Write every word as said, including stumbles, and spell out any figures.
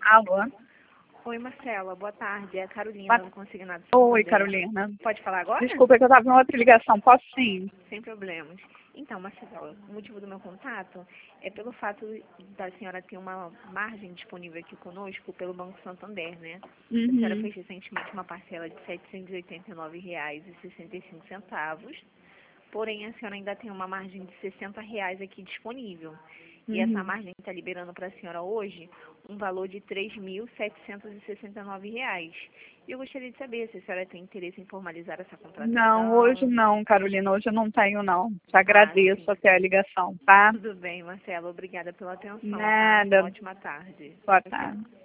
Alô? Oi, Marcela, boa tarde. É a Carolina Boa... do Consignado. Oi, Carolina. Pode falar agora? Desculpa, que eu estava em outra ligação. Posso sim? Sem problemas. Então, Marcela, o motivo do meu contato é pelo fato da senhora ter uma margem disponível aqui conosco pelo Banco Santander, né? Uhum. A senhora fez recentemente uma parcela de setecentos e oitenta e nove reais e sessenta e cinco centavos, porém a senhora ainda tem uma margem de sessenta reais aqui disponível. E Uhum. essa margem está liberando para a senhora hoje um valor de três mil setecentos e sessenta e nove reais. E eu gostaria de saber se a senhora tem interesse em formalizar essa contratação. Não, hoje não, Carolina. Hoje eu não tenho, não. Te agradeço Ah, até a ligação, tá? tudo bem, Marcela. Obrigada pela atenção. Nada. Tá? Uma ótima tarde. Boa tarde.